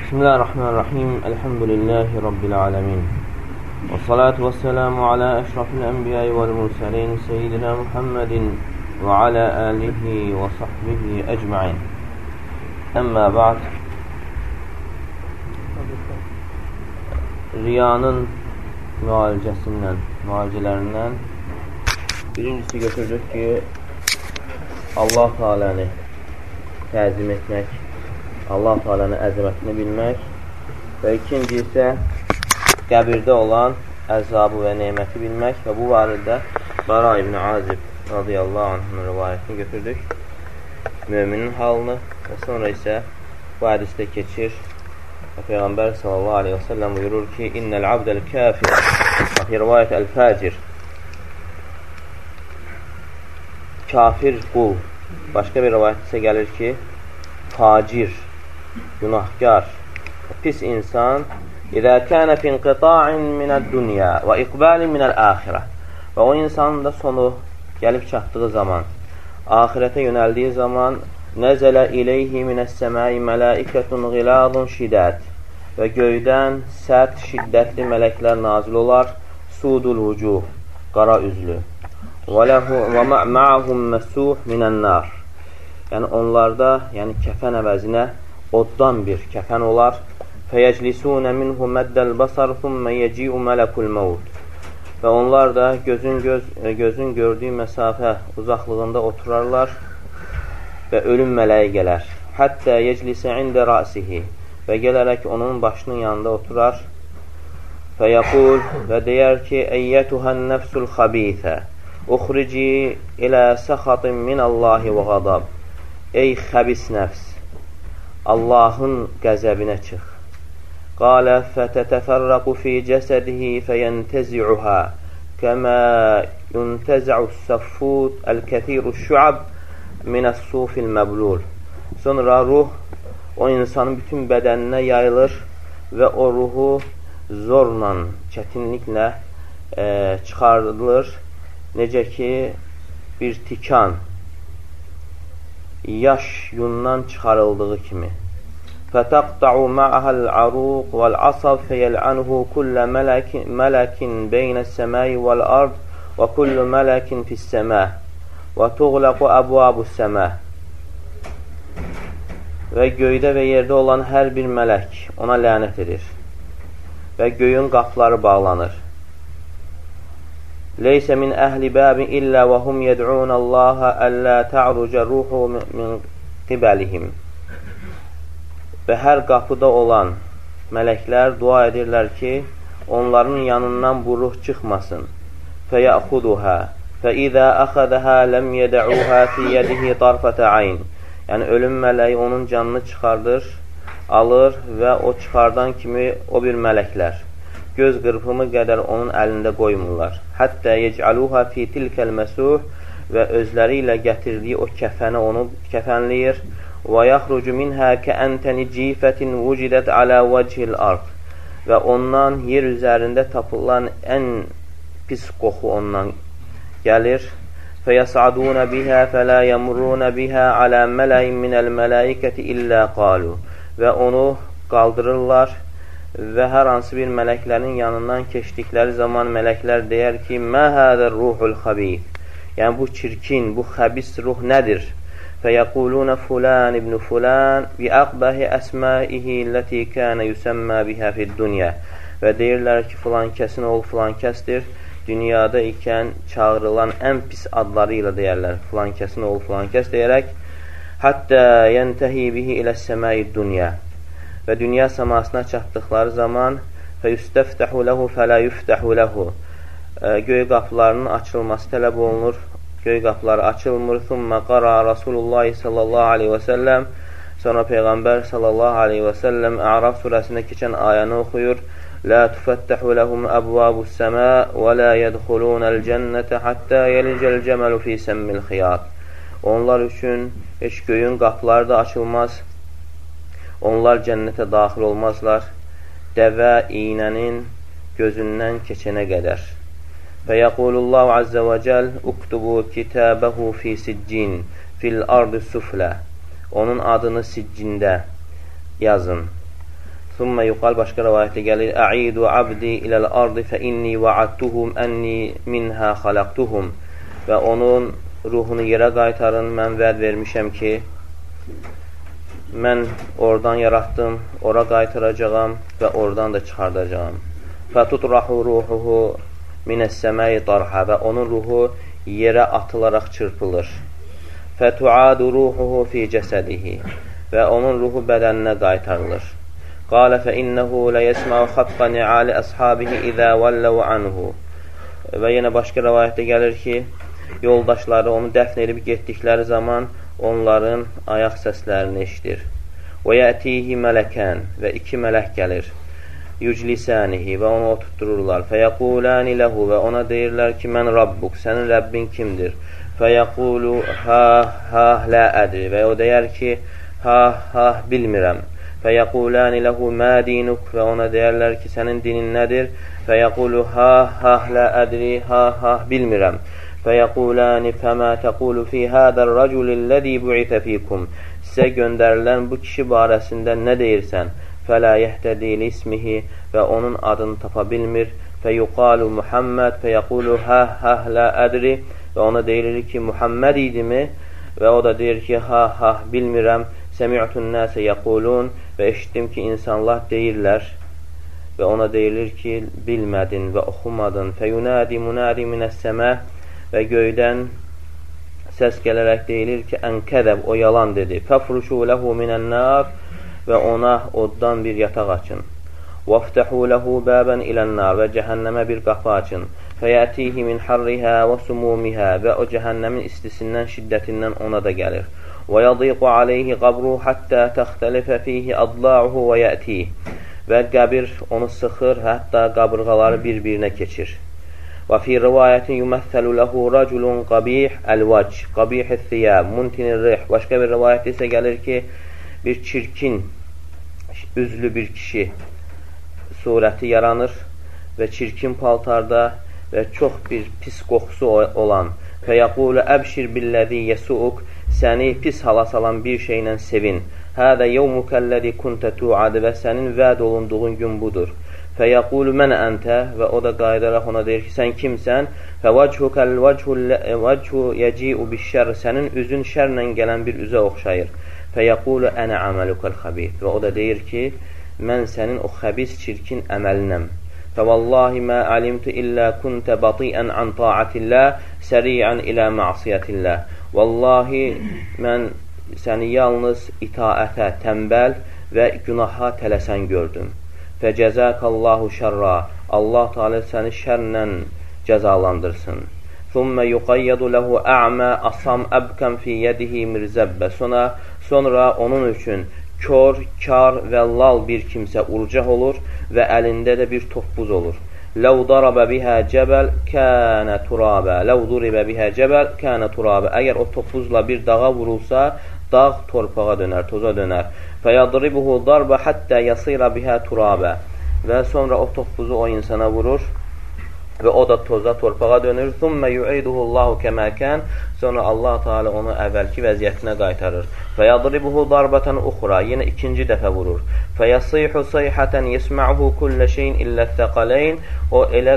Bismillahirrahmanirrahim. Elhamdülillahi Rabbil alemin. Və salatu və selamu alə əşrafil ənbiyayı vəl-mursəlin seyyidina Muhammedin və alə alihi və sahbihi əcma'in. Əmmə ba'd. Riyanın müalicələrindən birincisi götürdük ki, Allah Teala'nı təzim etmək, Allah Teala'nın əzəmətini bilmək və ikinci isə qəbirdə olan əzabı və neməti bilmək və bu barədə Bara ibn Azib radiyallahu anhın rivayətini götürdük, müminin halını və sonra isə bu hədisdə keçir və Peyğəmbər sallallahu aleyhi və səlləm buyurur ki, İnnəl abdəl kafir və fi rivayət əl-fəcir, kafir qul. Başqa bir rivayət isə gəlir ki, facir, günahkar, pis insan İzə kənə fi inqita'in minəd-dünya və iqbalin minəl-əxirə və o insanın da sonu gəlib çatdığı zaman, ahirətə yönəldiyi zaman nəzələ iləyhi minəs-səmai mələikətun ğiladun şidət və göydən sərt, şiddətli mələklər nazil olar, sudul vucuh, qara üzlü və ma'ahum məsuh minən-nar, yəni onlarda, yəni kəfən əvəzinə oddan bir kəfən olar. Fəyəclisunə minhu məddəl basar thumma yeci'u mələkul məvud və onlar da gözün gördüyü məsafə uzaqlığında oturarlar və ölüm mələyi gələr. Həttə yeclisə ində rasihi və gələrək onun başının yanında oturar. Fəyəqul və deyər ki, əyyətuhən nəfsul xabithə uxrici ilə səxatın minəllahi və qadab. Ey xəbis nəfs, Allahın qəzəbinə çıx. Qalə fətətəfərrəqu fi cəsədihi fəyəntəzi'uhə kəmə yüntəzə'u səffud əl-kəthiru şüab minəs-sufil məblul. Sonra ruh o insanın bütün bədəninə yayılır və o ruhu zorla, çətinliklə çıxarılır. Necə ki, bir tikan yaş yundan çıxarıldığı kimi. Fətəqta'u ma'ahəl aruq vəl-asab fəyəl'anhu kullə mələkin beynəs-səməyi vəl-ard və kullu mələkin fis-səmə və tuğləqu əbvabu-səmə və göydə və yerdə olan hər bir mələk ona lənət edir və göyün qapıları bağlanır. Leysə min əhli bəbi illə və hum yəd'unallaha əllə ta'ruca ruhu min qibəlihim və hər qapıda olan mələklər dua edirlər ki, onların yanından bu ruh çıxmasın. Fəyəxuduhə fəizə əxədəhə ləm yədə'uhə fi yədihi tarfətə ayn. Yəni, ölüm mələyi onun canını çıxardır, alır və o çıxardan kimi o bir mələklər göz qırpımı qədər onun əlində qoymurlar. Həttə yec'aluhə fi tilkəl məsuh və özləri ilə gətirdiyi o kəfəni onu kəfənləyir. Və yaxrucu minhə kəəntəni cifətin vücidət alə vəcihil ard və ondan yer üzərində tapılan ən pis qoxu ondan gəlir. Fəyəs'adunə bihə fələ yəmurunə bihə alə mələyin minəl mələikəti illə qalu və onu qaldırırlar və hər hansı bir mələklərin yanından keçdikləri zaman mələklər deyər ki, mə hədər ruhul xabith, yəni bu çirkin, bu xəbis ruh nədir? Fəyəqulunə fulan ibn fulan bi əqbəhi əsmaihi ləti kənə yüsəmmə bihə fid-dünya və deyirlər ki, filan kəsin oğlu filan kəsdir, dünyada ikən çağırılan ən pis adları ilə deyərlər, filan kəsin oğlu filan kəs deyərək, həttə yəntəhi bihi iləs-səmai-dünya və dünya səmasına çatdıqları zaman fəyüstəftəhu ləhu fələ yüftəhu ləhu göy qapılarının açılması tələb olunur, göy qapıları açılmır. Thumma qara Rasulullah sallallahu aleyhi və səlləm, sonra Peyğəmbər sallallahu aleyhi və səlləm A'raf surəsində keçən ayəni oxuyur. Lə tufəttəhu ləhum əbvabus-səmə və lə yədxulunəl cənnətə həttə yelicəl cəməlu fi səmmil xiyat. Onlar üçün heç göyün qapıları da açılmaz, onlar cənnətə daxil olmazlar, dəvə iynənin gözündən keçənə qədər. Fəyəqulullahu azza və cəl uktubu kitəbəhu fi siccin fil ardı suflə. Onun adını siccində yazın. Thumma yuqal, başqa rivayətdə gəlir, Ə'idu abdi iləl ardı fə inni va'adtuhum ənni minhə xalaqtuhum. Və onun ruhunu yerə qaytarın, mən vəd vermişəm ki, mən oradan yaratdım, ora qaytaracağam və oradan da çıxardacağam. Fətutrahu ruhuhu minəs-səməyi tarha. Və onun ruhu yerə atılaraq çırpılır. Fətuadu ruhuhu fi cəsədihi. Və onun ruhu bədəninə qaytarılır. Qalə fəinnəhu ləyəsməu xatqa ni'ali əshabihi izə vəlləv anhu. Və yenə başqa rivayətdə gəlir ki, yoldaşları onu dəfn edib getdikləri zaman onların ayaq səslərini eşidir. Və yətihi mələkən. Və iki mələk gəlir. Yüclisənihi. Və onu oturtdururlar. Fəyəquləni ləhu. Və ona deyirlər ki, mən Rabbuk. Sənin Rəbbin kimdir? Fəyəqulu ha lə ədri. Və o deyər ki, ha bilmirəm. Fəyəquləni ləhu mə dinuk. Və ona deyərlər ki, sənin dinin nədir? Fəyəqulu ha lə ədri, ha bilmirəm. Fəyəquləni fəmə təqulu fi hədər rəculilləzi bu'itə fikum. Sizə göndərilən bu kişi barəsində nə deyirsən? Fələ yəhtədi lismihi. Və onun adını tapa bilmir. Fəyuqalu Muhammed. Fəyəqulu ha lə ədri. Və ona deyilir ki, Muhammed idimi? Və o da deyir ki, ha bilmirəm. Səmi'tun nəsə yəqulun. Və eşitdim ki, insanlar deyirlər və ona deyilir ki, bilmədin və oxumadın. Fəyunədi munədi minəs-səmə. Və göydən səs gələrək deyilir ki, ənkədəb, o yalan dedi. Fəfruşu ləhu minən-nar. Və ona oddan bir yataq açın. Vəftəhu ləhu bəbən ilən-nar. Və cəhənnəmə bir qapı açın. Fəyətihi min harrihə və sumumihə. Və o cəhənnəmin istisindən, şiddətindən ona da gəlir. Və yadiqu aleyhi qabru hattə təxtəlifə fihi adla'uhu və yətih. Və qəbir onu sıxır, hətta qabırğaları bir-birinə keçir. Və fi rivayətin yuməthəlu ləhu raculun qabih əl-vac, qabih-ət-thiyab, muntinir-rih. Başqa bir rivayətdə isə gəlir ki, bir çirkin, üzlü bir kişi surəti yaranır və çirkin paltarda və çox bir pis qoxusu olan. Fəyəqulu əbşir billəzi yəsuuk. Səni pis hala salan bir şeylə sevin. Hədə yevmukəlləzi kuntə tu'adı. Və sənin vəd olunduğun gün budur. Fəyəqulu mən əntə. Və o da qayıdaraq ona deyir ki, sən kimsən? Fəvəchukəl vəchu yəci'u bişşər. Sənin üzün şərlə gələn bir üzə oxşayır. Fəyəqulu ənə əməlukəl xəbith. Və o da deyir ki, mən sənin o xəbis çirkin əməlinəm. Fəvallahi mə alimtu illə kuntə batiən an ta'atillah, səri'ən ilə ma'siyyətillah. Vallahi, mən səni yalnız itaətə, tənbəl və günaha tələsən gördüm. Fəcəzəkallahu şərra. Allah Teala səni şərlə cəzalandırsın. Thumma yuqayyadu ləhu a'mə asam əbkən fi yədihi mirzəbbə. Sonra onun üçün kör, kar və lal bir kimsə urcaq olur və əlində də bir toppuz olur. Ləv darabə bihə cəbəl kənə turabə. Ləv duribə bihə cəbəl kənə turabə. Əgər o toppuzla bir dağa vurulsa, dağ torpağa dönər, toza dönər. Fəyadribuhu darbə həttə yasira bihə turabə. Və sonra o toppuzu o insana vurur və o da toza, torpağa dönür. Thumma yu'iduhu Allahu kəmə kən. Sonra Allah Teala onu əvvəlki vəziyyətinə qaytarır. Fəyadribuhu darbatan uxra. Yenə ikinci dəfə vurur. Fəyasihu sayhatan yesma'uhu kullu şeyin illə thaqalayn. O elə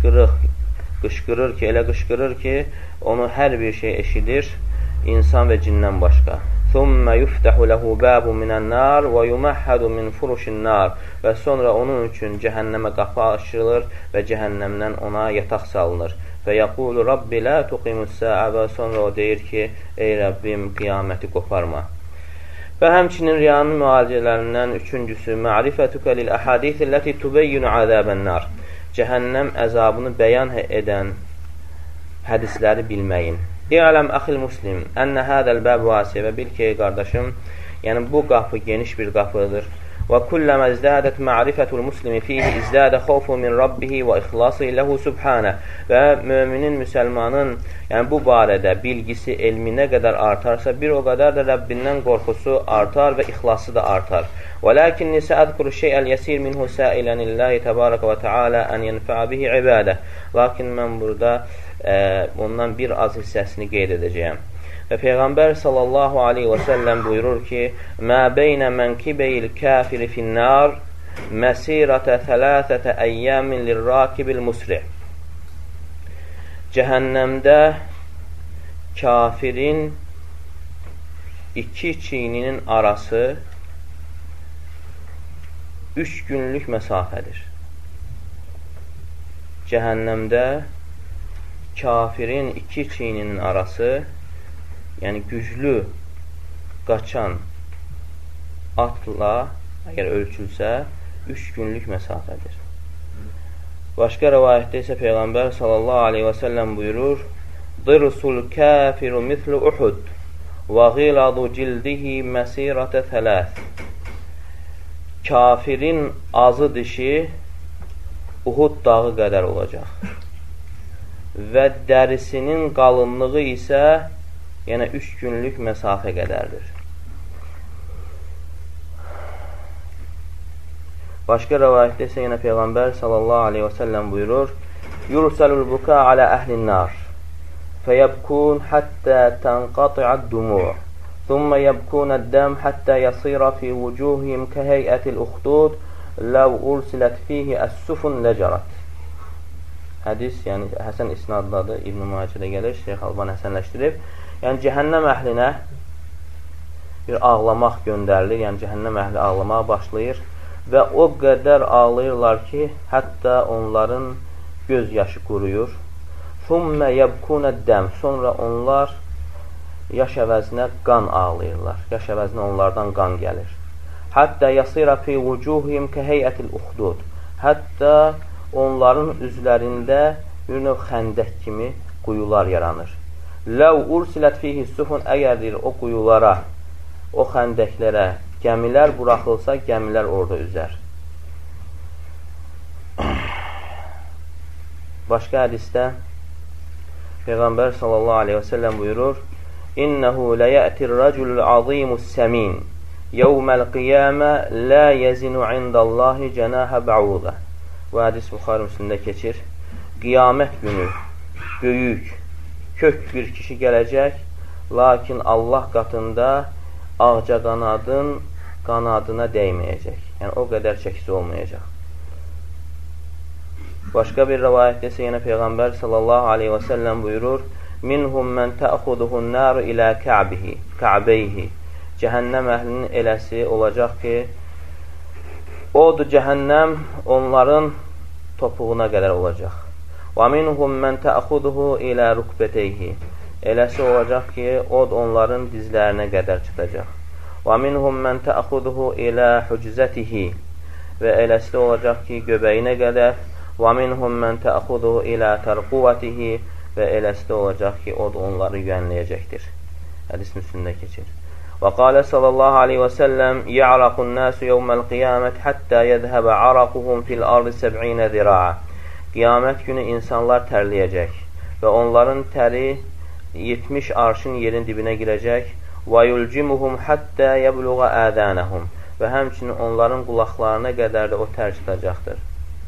qışqırır ki, onu hər bir şey eşidir, insan və cindən başqa. Thumma yuftahu lahu babun minən-nar və yumahhadu min furuşin-nar. Və sonra onun üçün cəhənnəmə qapı açılır və cəhənnəmdən ona yataq salınır. Və yəqulu Rabbi la tuqimus-sa'a. Və sonra o deyir ki, ey Rəbbim, qiyaməti qoparma. Və həmçinin riyanın müalicələrindən üçüncüsü, ma'rifətükə lil-əhadith-ləti tubeyyinu azabən-nar. Cəhənnəm əzabını bəyan edən hədisləri bilməyin. İ'ləm əxil muslim, ənə hədəl bəb vasi. Və bil ki, qardaşım, yəni bu qapı geniş bir qapıdır. Və kulləmə izdədət ma'rifətul muslimi fihi izdadə xawfu min rabbihi və ixlası ləhu subhanə. Və müminin, müsəlmanın yəni bu barədə bilgisi, elmi nə qədər artarsa, bir o qədər də Rəbbindən qorxusu artar və ixlası da artar. Və lakinni səədkuru şeyəl yəsir minhu səilənilləhi təbarəkə və tealə ən yənfəə bihi ibadə. Lakin mən burada ondan bir az hissəsini qeyd edəcəyəm. Və Peyğəmbər sallallahu aleyhi və səlləm buyurur ki, mə beynə mənkibeyil kəfiri finnər məsirətə thələthətə əyyəmin lirrakibil musri. Cəhənnəmdə kafirin iki çiyninin arası 3 günlük məsafədir. Cəhənnəmdə kafirin iki çiyninin arası, yəni güclü qaçan atla əgər ölçülsə 3 günlük məsafədir. Başqa rəvayətdə isə Peyğəmbər sallallahu aleyhi və səlləm buyurur: "Dirsul kafiru mislu Uhud və ghiladu cildihi məsirətə thələth." Kafirin azı dişi Uhud dağı qədər olacaq və dərisinin qalınlığı isə yəni 3 günlük məsafə qədərdir. Başqa rəvayətdə isə yenə Peyğəmbər sallallahu aleyhi və səlləm buyurur: "Yursalul buka alə əhlin nar fəyəbkun həttə tənqati'ad dumu' thumma yəbkunəd-dəm həttə yasira fi vucuhihim kəheyətil uxdud ləv ursilət fihi əs-sufun ləcərat." Hədis, yəni Həsən isnadladı, İbn-i Macədə gəlir, Şeyx Alban həsənləşdirib. Yəni cəhənnəm əhlinə bir ağlamaq göndərilir, yəni cəhənnəm əhli ağlamağa başlayır və o qədər ağlayırlar ki, hətta onların göz yaşı quruyur. Thumma yəbkunəd-dəm, sonra onlar yaş əvəzinə qan ağlayırlar, yaş əvəzinə onlardan qan gəlir. Həttə yasira fi vucuhihim kəheyətil uxdud, hətta onların üzlərində bir növ xəndək kimi quyular yaranır. Ləv ursilət fihi sufun, əgər deyir o quyulara, o xəndəklərə gəmilər buraxılsa, gəmilər orada üzər. Başqa hədisdə Peyğəmbər sallallahu aleyhi və səlləm buyurur: "İnnəhu ləyətir rəculul azimus səmin yevməl qiyamə la yezinu indallahi cənahə bəudə." Bu hədis Buxari Müslimdə keçir. Qiyamət günü böyük, kök bir kişi gələcək, lakin Allah qatında ağca qanadın qanadına dəyməyəcək. Yəni o qədər çəkisi olmayacaq. Başqa bir rəvayətdə isə yenə Peyğəmbər sallallahu aleyhi və səlləm buyurur: "Minhum mən təxuduhun naru ilə kə'beyhi." Cəhənnəm əhlinin eləsi olacaq ki, odur cəhənnəm onların topuğuna qədər olacaq. "Və minhum mən təxuduhu ilə rukbeteyhi." Eləsi olacaq ki, od onların dizlərinə qədər çıxacaq. "Və minhum mən təxuduhu ilə huczətihi." Və eləsi də olacaq ki, göbəyinə qədər. "Və minhum mən təxuduhu ilə tərquvətihi." Və eləsi də olacaq ki, od onları yüyənləyəcəkdir. Hədis Müslimdə keçir. Və qalə sallallahu aleyhi və səlləm: "Ya'raqun nasu yevməl qiyamət həttə yədhəbə araquhum fil ardı 70 zira'a." Qiyamət günü insanlar tərləyəcək və onların təri 70 arşın yerin dibinə girəcək. Və yulcimuhum həttə yəbluğa ədənəhum. Və həmçinin onların qulaqlarına qədər də o tər çıxacaqdır.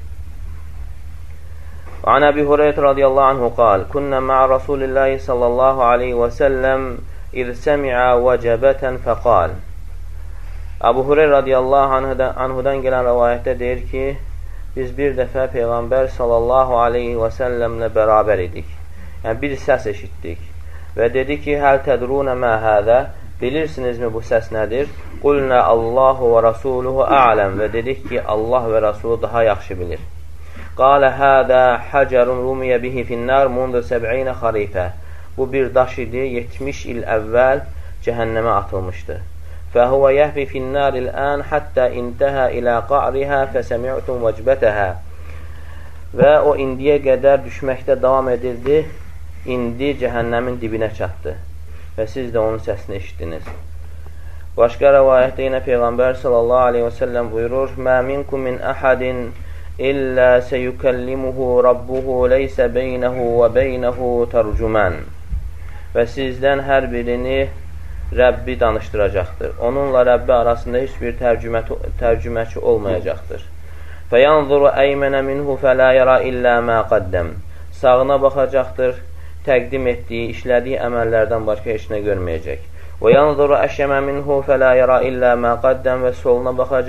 An Əbi Hureyra radiyallahu anhu qal: "Kunna ma'a Rasulillahi sallallahu aleyhi və səlləm İz səmi'a vəcəbətən fəqal." Əbu Hureyra radiyallahu anhudan gələn rəvayətdə deyir ki, biz bir dəfə Peyğəmbər sallallahu aleyhi və səlləmlə bərabər idik. Yəni bir səs eşitdik və dedi ki, "Həl tədrunə mə hədə?" Bilirsinizmi bu səs nədir? "Qulnə Allahu və Rasuluhu a'ləm." Və dedik ki, Allah və Rasulü daha yaxşı bilir. "Qalə hədə həcərun rumiyə bihi finnər mundu 70 xarifə." Bu bir daş idi, 70 il əvvəl cəhənnəmə atılmışdı. "Fəhuvə yəhvi finnəril ən həttə intəhə ilə qa'rihə fəsəmi'tum vəcbətəhə." Və o indiyə qədər düşməkdə davam edirdi, indi cəhənnəmin dibinə çatdı və siz də onun səsini eşitdiniz. Başqa rəvayətdə yenə Peyğəmbər sallallahu aleyhi və səlləm buyurur: "Mə minkum min əhədin illə seyükəllimuhu rabbuhu leysə beynəhu və beynəhu tərcümən." Və sizdən hər birini Rəbbi danışdıracaqdır. Onunla Rəbbi arasında heç bir tərcüməçi olmayacaqdır. "Fəyanzuru əymənə minhu fələ yara illə mə qaddəm." Sağına baxacaqdır, təqdim etdiyi, işlədiyi əməllərdən başqa heç nə görməyəcək. "Və yanzuru əşəmə minhu fələ yara illə mə qaddəm." Və soluna baxacaq,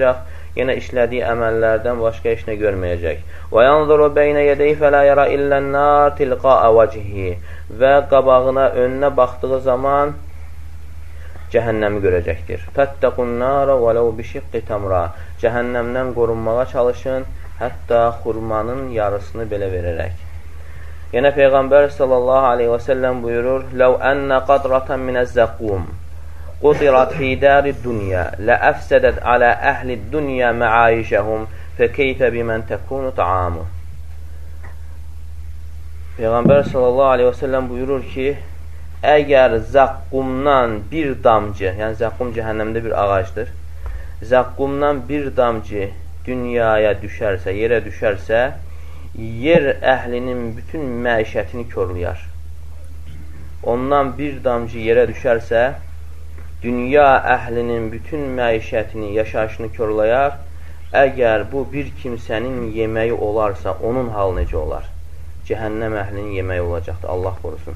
yenə işlədiyi əməllərdən başqa heç nə görməyəcək. Və yanzuru beynə yədəyi fələ yara illən-nar tilqa'a vəcihi. Və qabağına, önünə baxdığı zaman cəhənnəmi görəcəkdir. Fəttəqun-nara vələv bişiqqi tamra. Cəhənnəmdən qorunmağa çalışın, hətta xurmanın yarısını belə verərək. Yenə Peyğəmbər sallallahu aleyhi və səlləm buyurur: "Ləv ənə qadratan minəz-zəqum qutirat fi dari-dunya la'afsadat ala ahli-dunya ma'ayişəhum fəkeyfə bimən təkunu ta'amu." Peyğəmbər sallallahu aleyhi və səlləm buyurur ki, əgər zəqqumdan bir damcı, yəni zəqqum cəhənnəmdə bir ağacdır, zəqqumdan bir damcı dünyaya düşərsə, yerə düşərsə, yer əhlinin bütün məişətini körləyər. Ondan bir damcı yerə düşərsə, dünya əhlinin bütün məişətini, yaşayışını körləyər. Əgər bu bir kimsənin yeməyi olarsa, onun halı necə olar? Cəhənnəm əhlinin yeməyi olacaqdır. Allah qorusun.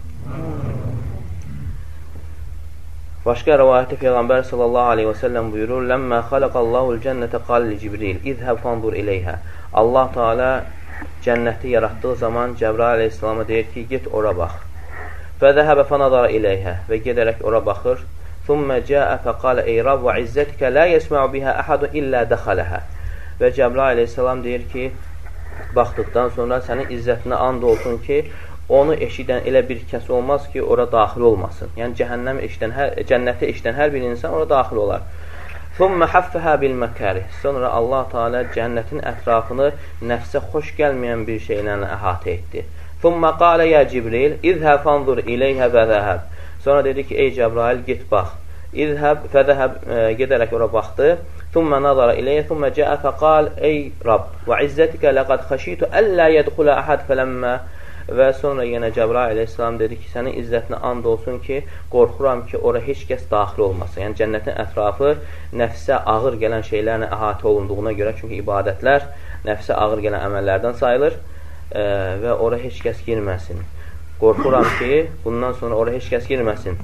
Başqa rivayətdə Peyğəmbər sallallahu aleyhi və səlləm buyurur: "Ləmmə xalaqallahu'l cənnətə qal li Cibril, izhəb fanzur ileyhə." Allah Teala cənnəti yaratdığı zaman Cəbrail əleyhissalama deyir ki, get ora bax. Fəzəhəbə fanadara ileyhə və gedərək ora baxır. Thumma cəə fəqalə ey Rab və izzətikə lə yəsmə'u bihə əhədun illə dəxələhə. Və Cəbrail əleyhissalam deyir ki, baxdıqdan sonra sənin izzətinə and olsun ki, onu eşidən elə bir kəs olmaz ki, ora daxil olmasın. Yəni cənnəti eşidən hər bir insan ora daxil olar. Thumma haffəha bil məkərih. Sonra Allah Teala cənnətin ətrafını nəfsə xoş gəlməyən bir şeylə əhatə etdi. Thumma qalə ya Cibril, izhəb fanzur ileyhə və zəhəb. Sonra dedi ki, ey Cəbrail, get bax. İzhəb fəzəhəb, gedərək ora baxdı. Thumma nazara ileyhə, thumma cəə fəqal, ey Rab, və izzətikə ləqad xəşitu əllə yədxulə əhəd fələmmə. Və sonra yenə Cəbrail əleyhissalam dedi ki, sənin izzətinə and olsun ki, qorxuram ki, ora heç kəs daxil olmasın. Yəni cənnətin ətrafı nəfsə ağır gələn şeylərlə əhatə olunduğuna görə, çünki ibadətlər nəfsə ağır gələn əməllərdən sayılır və ora heç kəs girməsin. Qorxuram ki, bundan sonra ora heç kəs girməsin.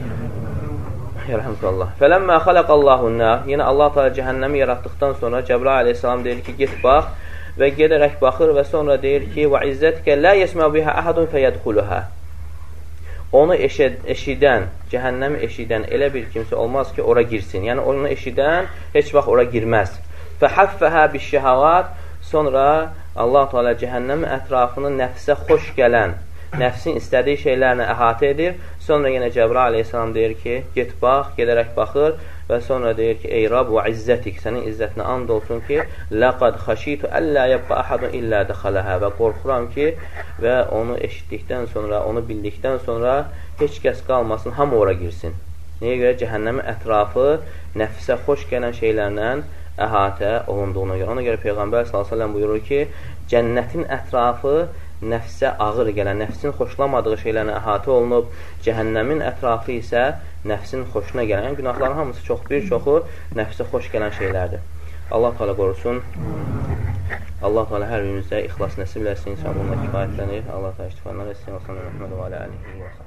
Yərhəmdəllah. Fələmmə xalaqallahunna. Yenə Allah Teala cəhənnəmi yaratdıqdan sonra Cəbrail əleyhissalam deyir ki, get bax. Və gedərək baxır və sonra deyir ki, və izzətikə lə yəsmə bihə əhədun fəyədxuluhə. Onu eşidən, cəhənnəmi eşidən elə bir kimsə olmaz ki, ora girsin. Yəni, onu eşidən heç vaxt ora girməz. Fəhəffəhə bişşəhəvat. Sonra Allah Teala cəhənnəmin ətrafını nəfsə xoş gələn, nəfsin istədiyi şeylərlə əhatə edir. Sonra yenə Cəbrail əleyhissalam deyir ki, get bax, gedərək baxır və sonra deyir ki, ey Rab və izzətik, sənin izzətinə and olsun ki, ləqad xəşitu əllə yəbqə əhədun illə dəxələhə. Və qorxuram ki, və onu eşitdikdən sonra, onu bildikdən sonra heç kəs qalmasın, hamı ora girsin. Nəyə görə? Cəhənnəmin ətrafı nəfsə xoş gələn şeylərlə əhatə olunduğuna görə. Ona görə Peyğəmbər s.ə.v buyurur ki, cənnətin ətrafı nəfsə ağır gələn, nəfsin xoşlamadığı şeylərlə əhatə olunub, cəhənnəmin ətrafı isə nəfsin xoşuna gələn, yəni günahların hamısı bir çoxu nəfsə xoş gələn şeylərdir. Allah Teala qorusun. Allah Teala hər birimizdə ixlas nəsib eləsin, insan bununla kifayətlənir. Allah Teala istifadələr etsin.